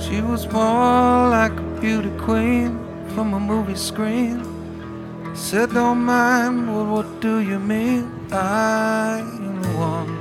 She was more like a beauty queen from a movie screen. Said, don't mind, well, what do you mean? I am the one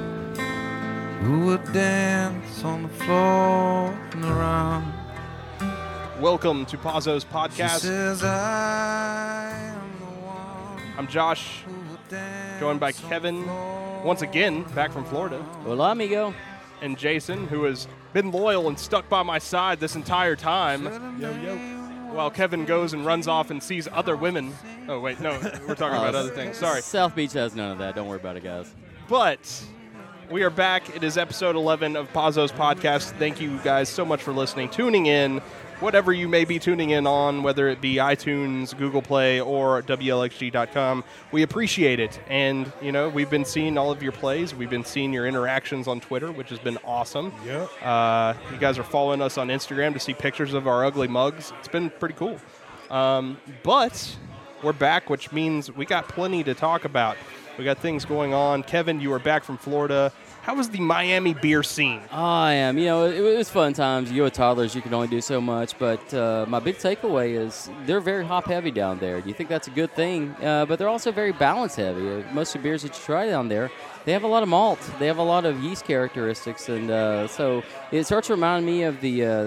who would dance on the floor and around. Welcome to Pazzo's podcast. She says, I am the one. I'm Josh, who would dance joined by on the Kevin, floor once again, back from Florida, Hola, amigo. and Jason, who has been loyal and stuck by my side this entire time, while Kevin goes and runs off and sees other women. Oh, wait, no, we're talking about other things. Sorry. South Beach has none of that. Don't worry about it, guys. But we are back. It is episode 11 of Pazzo's podcast. Thank you guys so much for listening, tuning in, whatever you may be tuning in on, whether it be iTunes, Google Play, or WLXG.com. We appreciate it. And, you know, we've been seeing all of your plays. We've been seeing your interactions on Twitter, which has been awesome. Yep. You guys are following us on Instagram to see pictures of our ugly mugs. It's been pretty cool. But we're back, which means we got plenty to talk about. We got things going on. Kevin, you are back from Florida. How was the Miami beer scene? I am. You know, it was fun times. You with toddlers, you can only do so much. But my big takeaway is they're very hop-heavy down there. You think that's a good thing, but they're also very balance-heavy. Most of the beers that you try down there, they have a lot of malt. They have a lot of yeast characteristics. And so it starts to remind me of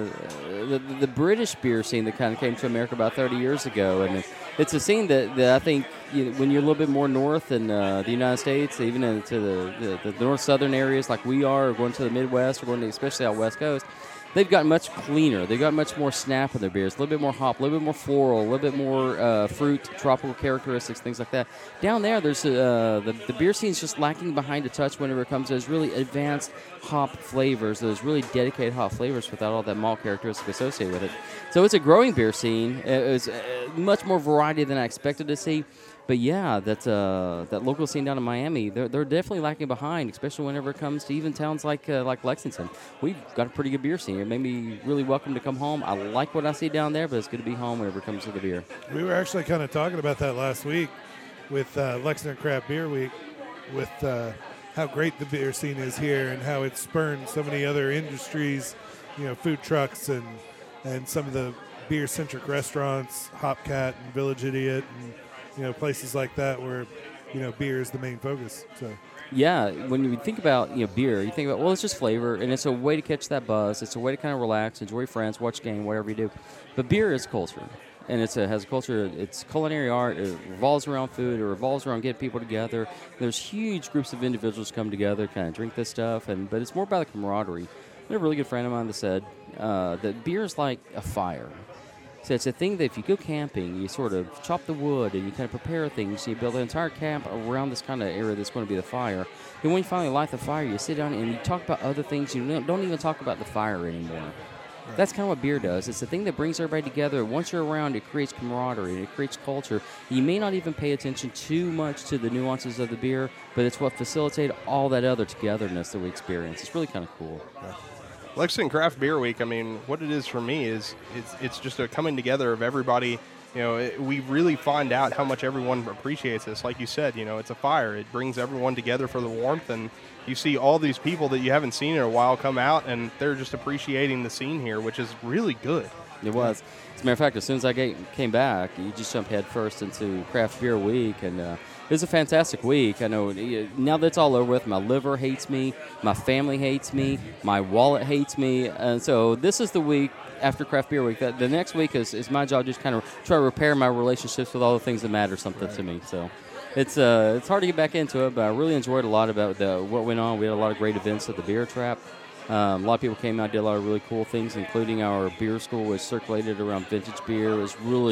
the British beer scene that kind of came to America about 30 years ago. And it's a scene that I think when you're a little bit more north in the United States, even into the north-southern areas like we are, or going to the Midwest, or going to especially out West Coast, they've gotten much cleaner. They've got much more snap in their beers, a little bit more hop, a little bit more floral, a little bit more fruit, tropical characteristics, things like that. Down there, there's the beer scene's just lacking behind a touch whenever it comes to those really advanced hop flavors, those really dedicated hop flavors without all that malt characteristic associated with it. So it's a growing beer scene. It was much more variety than I expected to see. But yeah, that local scene down in Miami, they're definitely lacking behind, especially whenever it comes to even towns like Lexington. We've got a pretty good beer scene. It made me really welcome to come home. I like what I see down there, but it's good to be home whenever it comes to the beer. We were actually kind of talking about that last week with Lexington Craft Beer Week, with how great the beer scene is here and how it's spurned so many other industries, you know, food trucks and some of the beer-centric restaurants, Hopcat and Village Idiot, and you know, places like that where, you know, beer is the main focus. So yeah, when you think about beer, you think about, well, it's just flavor, and it's a way to catch that buzz. It's a way to kind of relax, enjoy friends, watch a game, whatever you do. But beer is culture, and has a culture. It's culinary art. It revolves around food. It revolves around getting people together. There's huge groups of individuals come together, kind of drink this stuff, but it's more about the camaraderie. I had a really good friend of mine that said that beer is like a fire. So it's a thing that if you go camping, you sort of chop the wood and you kind of prepare things. You build an entire camp around this kind of area that's going to be the fire. And when you finally light the fire, you sit down and you talk about other things. You don't even talk about the fire anymore. Right. That's kind of what beer does. It's the thing that brings everybody together. Once you're around, it creates camaraderie and it creates culture. You may not even pay attention too much to the nuances of the beer, but it's what facilitates all that other togetherness that we experience. It's really kind of cool. Yeah. Lexington Craft Beer Week, I mean, what it is for me is it's just a coming together of everybody. You know, we really find out how much everyone appreciates this. Like you said, you know, it's a fire. It brings everyone together for the warmth, and you see all these people that you haven't seen in a while come out, and they're just appreciating the scene here, which is really good. It was. As a matter of fact, as soon as I came back, you just jumped head first into Craft Beer Week, and it was a fantastic week. I know now that it's all over with, my liver hates me, my family hates me, my wallet hates me, and so this is the week after Craft Beer Week. The next week is my job, just kind of try to repair my relationships with all the things that matter something to me. So it's hard to get back into it, but I really enjoyed a lot about what went on. We had a lot of great events at the Beer Trap. A lot of people came out, did a lot of really cool things, including our beer school, which circulated around vintage beer. It was really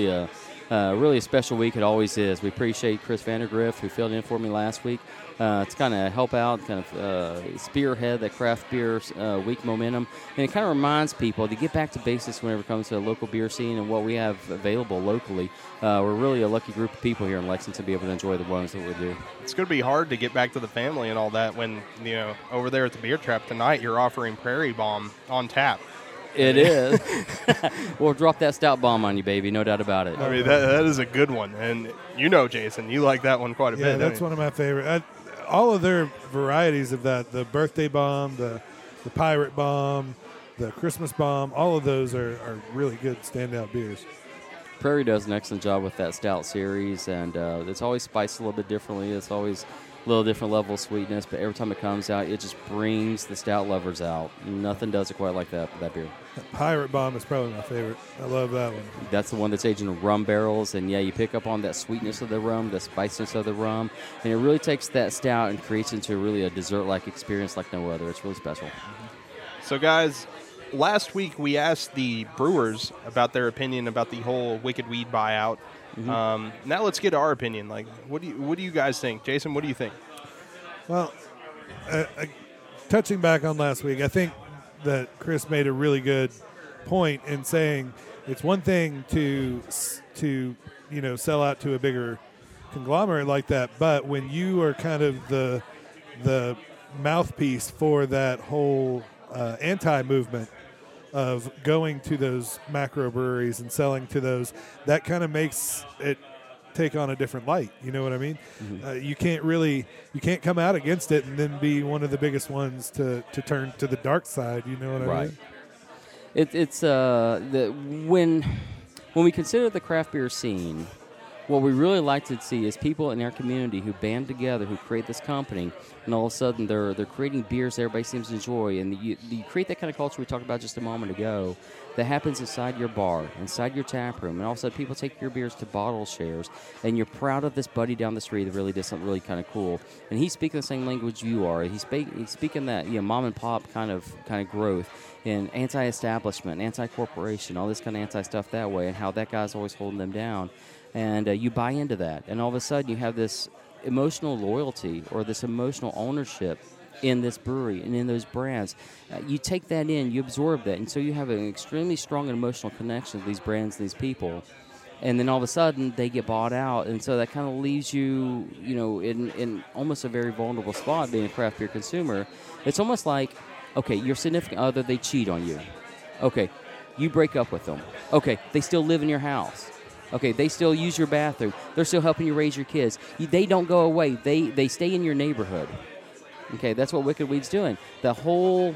a special week. It always is. We appreciate Chris Vandergriff, who filled in for me last week, to kind of help out, kind of spearhead that craft beer week momentum. And it kind of reminds people to get back to basics whenever it comes to the local beer scene and what we have available locally. We're really a lucky group of people here in Lexington to be able to enjoy the ones that we do. It's going to be hard to get back to the family and all that when, you know, over there at the Beer Trap tonight, you're offering Prairie Bomb on tap. It is. We'll drop that stout bomb on you, baby. No doubt about it. I mean, that is a good one. And you know, Jason, you like that one quite a bit. Yeah, that's one of my favorite. All of their varieties of that, the birthday bomb, the pirate bomb, the Christmas Bomb. All of those are really good standout beers. Prairie does an excellent job with that stout series, and it's always spiced a little bit differently. It's always a little different level of sweetness, but every time it comes out, it just brings the stout lovers out. Nothing does it quite like that beer. Pirate Bomb is probably my favorite. I love that one. That's the one that's aged in rum barrels, and yeah, you pick up on that sweetness of the rum, the spiciness of the rum, and it really takes that stout and creates into really a dessert-like experience like no other. It's really special. So, guys, last week we asked the brewers about their opinion about the whole Wicked Weed buyout. Now let's get our opinion. Like, what do you guys think? Jason, what do you think? Well, touching back on last week, I think that Chris made a really good point in saying it's one thing to sell out to a bigger conglomerate like that, but when you are kind of the mouthpiece for that whole anti-movement of going to those macro breweries and selling to those, that kind of makes it take on a different light. You know what I mean? You can't come out against it and then be one of the biggest ones to turn to the dark side. You know what I mean? It's when we consider the craft beer scene, what we really like to see is people in our community who band together, who create this company, and all of a sudden they're creating beers that everybody seems to enjoy. And you create that kind of culture we talked about just a moment ago that happens inside your bar, inside your tap room. And all of a sudden people take your beers to bottle shares, and you're proud of this buddy down the street that really did something really kind of cool. And he's speaking the same language you are. He's speaking that mom and pop kind of growth and anti-establishment, anti-corporation, all this kind of anti-stuff that way, and how that guy's always holding them down. And you buy into that, and all of a sudden you have this emotional loyalty or this emotional ownership in this brewery and in those brands. You take that in, you absorb that, and so you have an extremely strong emotional connection to these brands, these people. And then all of a sudden they get bought out, and so that kind of leaves you, in almost a very vulnerable spot being a craft beer consumer. It's almost like, okay, your significant other, they cheat on you. Okay, you break up with them. Okay, they still live in your house. Okay, they still use your bathroom. They're still helping you raise your kids. They don't go away. They stay in your neighborhood. Okay, that's what Wicked Weed's doing. The whole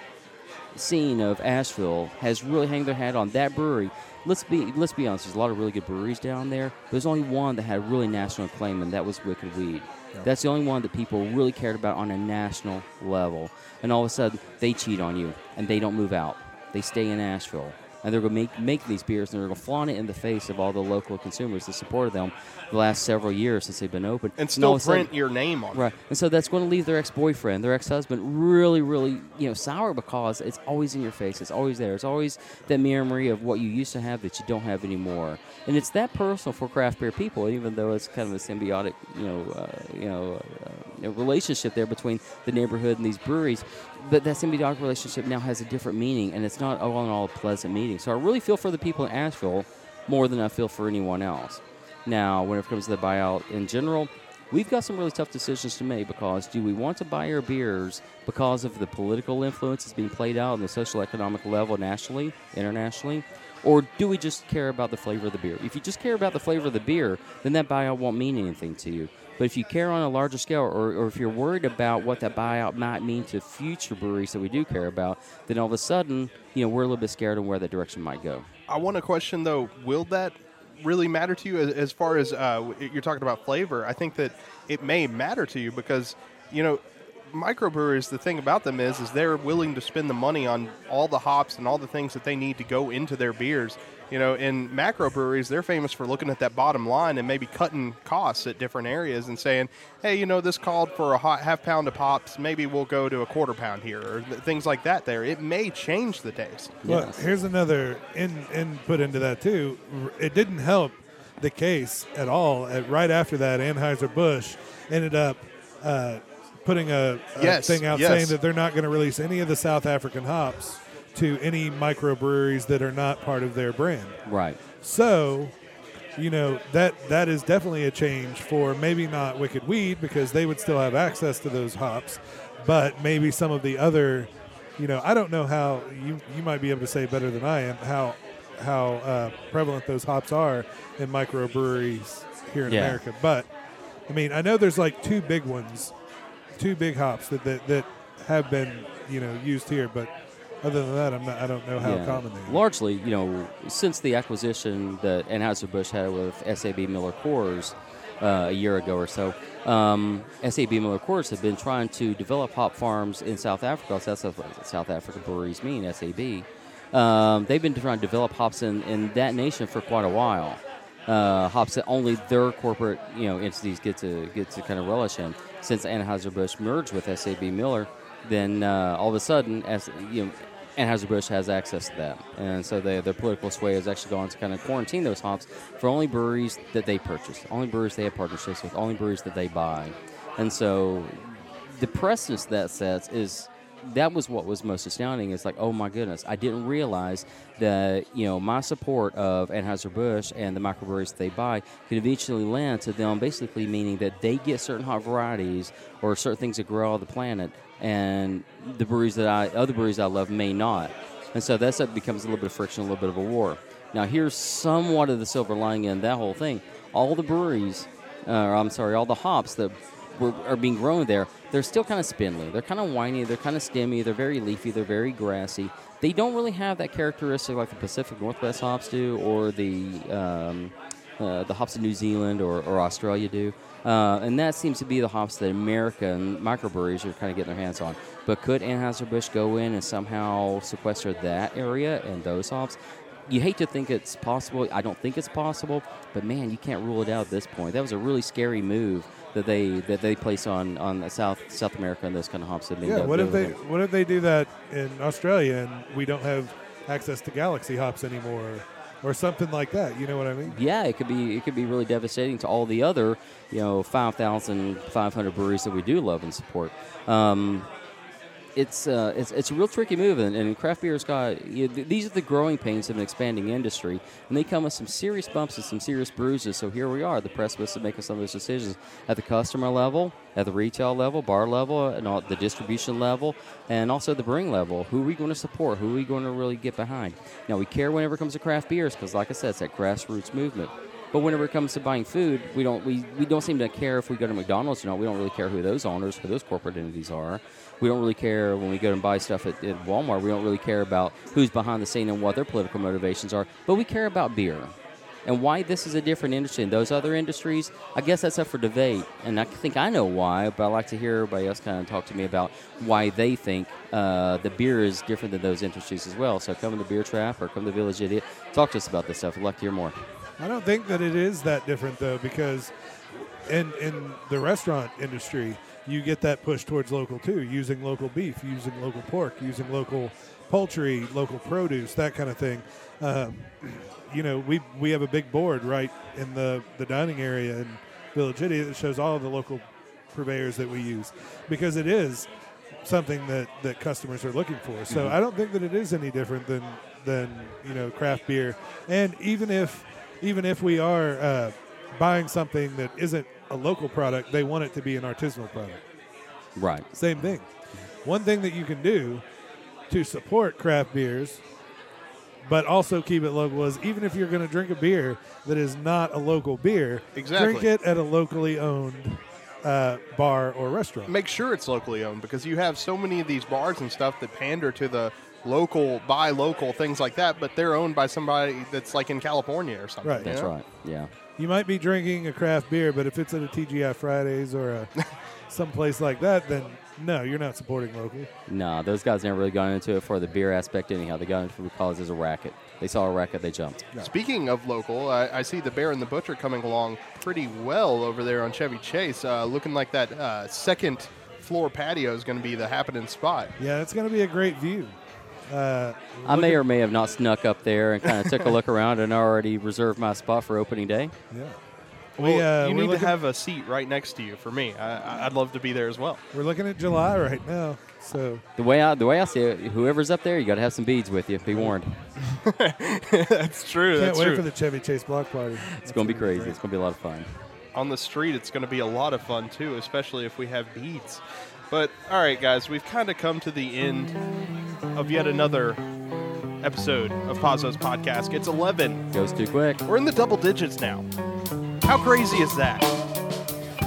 scene of Asheville has really hung their hat on that brewery. Let's be honest. There's a lot of really good breweries down there. There's only one that had really national acclaim, and that was Wicked Weed. Yeah. That's the only one that people really cared about on a national level. And all of a sudden, they cheat on you, and they don't move out. They stay in Asheville. And they're going to make these beers, and they're going to flaunt it in the face of all the local consumers that supported them the last several years since they've been open. And still print your name on it. Right. And so that's going to leave their ex-boyfriend, their ex-husband really, really sour, because it's always in your face. It's always there. It's always that memory of what you used to have that you don't have anymore. And it's that personal for craft beer people, even though it's kind of a symbiotic, relationship there between the neighborhood and these breweries. But that symbiotic relationship now has a different meaning, and it's not all in all a pleasant meeting. So I really feel for the people in Asheville more than I feel for anyone else. Now, when it comes to the buyout in general, we've got some really tough decisions to make, because do we want to buy our beers because of the political influence that's being played out on the social economic level nationally, internationally, or do we just care about the flavor of the beer? If you just care about the flavor of the beer, then that buyout won't mean anything to you. But if you care on a larger scale, or if you're worried about what that buyout might mean to future breweries that we do care about, then all of a sudden, we're a little bit scared of where that direction might go. I want to question, though, will that really matter to you as far as you're talking about flavor? I think that it may matter to you because, microbreweries, the thing about them is they're willing to spend the money on all the hops and all the things that they need to go into their beers. In macro breweries, they're famous for looking at that bottom line and maybe cutting costs at different areas and saying, hey, this called for a half pound of hops. Maybe we'll go to a quarter pound here, or things like that there. It may change the taste. Well, here's another input into that, too. It didn't help the case at all. Right after that, Anheuser-Busch ended up putting a thing out saying that they're not going to release any of the South African hops to any microbreweries that are not part of their brand. Right. So, that is definitely a change for maybe not Wicked Weed, because they would still have access to those hops, but maybe some of the other, I don't know how, you might be able to say better than I am, how prevalent those hops are in microbreweries here in America. But, I know there's like two big hops that have been, used here, but Other than that, I don't know how common they are. Largely, since the acquisition that Anheuser-Busch had with SAB Miller Coors a year ago or so, SAB Miller Coors have been trying to develop hop farms in South Africa. That's what South African breweries mean, SAB. They've been trying to develop hops in that nation for quite a while. Hops that only their corporate entities get to kind of relish in. Since Anheuser-Busch merged with SAB Miller, then all of a sudden, Anheuser-Busch has access to that. And so their political sway has actually gone to kind of quarantine those hops for only breweries that they purchase, only breweries they have partnerships with, only breweries that they buy. And so the precedence that sets that was what was most astounding. It's like, oh my goodness, I didn't realize that my support of Anheuser-Busch and the microbreweries they buy could eventually land to them basically meaning that they get certain hop varieties or certain things that grow on the planet, and the other breweries I love may not. And so that becomes a little bit of friction, a little bit of a war. Now here's somewhat of the silver lining in that whole thing. All the hops that are being grown there, they're still kind of spindly. They're kind of whiny. They're kind of stemmy. They're very leafy. They're very grassy. They don't really have that characteristic like the Pacific Northwest hops do, or the hops of New Zealand or Australia do. And that seems to be the hops that American microbreweries are kind of getting their hands on. But could Anheuser-Busch go in and somehow sequester that area and those hops? You hate to think it's possible. I don't think it's possible. But, man, you can't rule it out at this point. That was a really scary move that they place on South America and those kind of hops. What if they do that in Australia and we don't have access to Galaxy hops anymore, or something like that? You know what I mean? Yeah, it could be really devastating to all the other 5,500 breweries that we do love and support. It's a real tricky move, and craft beer's got these are the growing pains of an expanding industry, and they come with some serious bumps and some serious bruises. So here we are, the precipice of making some of those decisions at the customer level, at the retail level, bar level, and all, the distribution level, and also the brewing level. Who are we going to support? Who are we going to really get behind? Now we care whenever it comes to craft beers because, like I said, it's that grassroots movement. But whenever it comes to buying food, we don't seem to care if we go to McDonald's or not. We don't really care who those owners, who those corporate entities are. We don't really care when we go and buy stuff at Walmart. We don't really care about who's behind the scene and what their political motivations are. But we care about beer. And why this is a different industry than those other industries, I guess that's up for debate. And I think I know why, but I'd like to hear everybody else kind of talk to me about why they think the beer is different than those industries as well. So come to the Beer Trap or come to Village Idiot. Talk to us about this stuff. I'd like to hear more. I don't think that it is that different, though, because in the restaurant industry, you get that push towards local, too, using local beef, using local pork, using local poultry, local produce, that kind of thing. We have a big board right in the dining area in Village Idiot that shows all of the local purveyors that we use, because it is something that customers are looking for. So I don't think that it is any different than craft beer. And even if we are buying something that isn't a local product, they want it to be an artisanal product. Right. Same thing. One thing that you can do to support craft beers but also keep it local is even if you're going to drink a beer that is not a local beer, drink it at a locally owned bar or restaurant. Make sure it's locally owned, because you have so many of these bars and stuff that pander to the local, buy local, things like that, but they're owned by somebody that's like in California or something. Right. That's right, yeah. You might be drinking a craft beer, but if it's at a TGI Fridays or someplace like that, then no, you're not supporting local. No, those guys never really got into it for the beer aspect anyhow. They got into it because it's a racket. They saw a racket, they jumped. Yeah. Speaking of local, I see the Bear and the Butcher coming along pretty well over there on Chevy Chase, looking like that second floor patio is going to be the happening spot. Yeah, it's going to be a great view. I may or may have not snuck up there and kind of took a look around and already reserved my spot for opening day. Yeah. Well, you need to have a seat right next to you for me. I'd love to be there as well. We're looking at July right now. So the way I see it, whoever's up there, you got to have some beads with you. Be warned. That's true. Can't wait for the Chevy Chase block party. It's going to be crazy. It's going to be a lot of fun. On the street, it's going to be a lot of fun too, especially if we have beads. But all right, guys, we've kind of come to the end of yet another episode of Pazzo's podcast. It's 11. Goes too quick. We're in the double digits now. How crazy is that?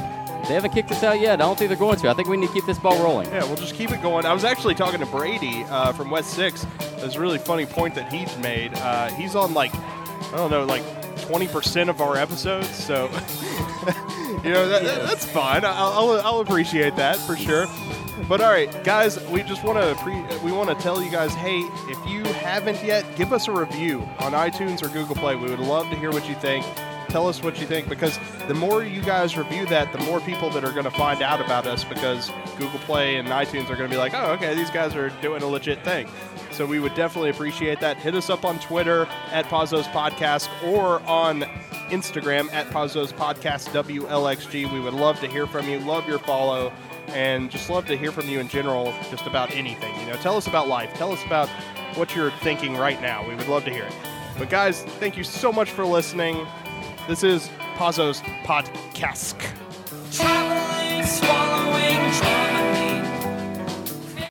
They haven't kicked us out yet. I don't think they're going to. I think we need to keep this ball rolling. Yeah, we'll just keep it going. I was actually talking to Brady from West 6. There's a really funny point that he's made. He's on, like, I don't know, like 20% of our episodes. So, you know, that's fine. I'll appreciate that for sure. But all right, guys, we just want to tell you guys, hey, if you haven't yet, give us a review on iTunes or Google Play. We would love to hear what you think. Tell us what you think, because the more you guys review that, the more people that are going to find out about us, because Google Play and iTunes are going to be like, oh, okay, these guys are doing a legit thing. So we would definitely appreciate that. Hit us up on Twitter at Pazos Podcast or on Instagram at Pazos Podcast WLXG. We would love to hear from you. Love your follow. And just love to hear from you in general, just about anything. You know, tell us about life. Tell us about what you're thinking right now. We would love to hear it. But guys, thank you so much for listening. This is Pazos Podcast. Traveling, swallowing,